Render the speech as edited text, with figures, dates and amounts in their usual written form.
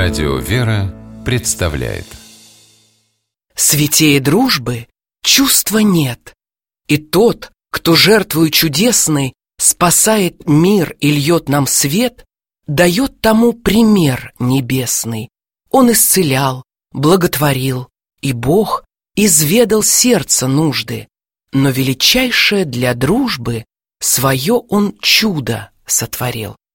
Радио «Вера» представляет. Святее дружбы чувства нет, и тот, кто жертвою чудесной спасает мир и льет нам свет, дает тому пример небесный. Он исцелял, благотворил, и Бог изведал сердце нужды, но величайшее для дружбы свое Он чудо сотворил.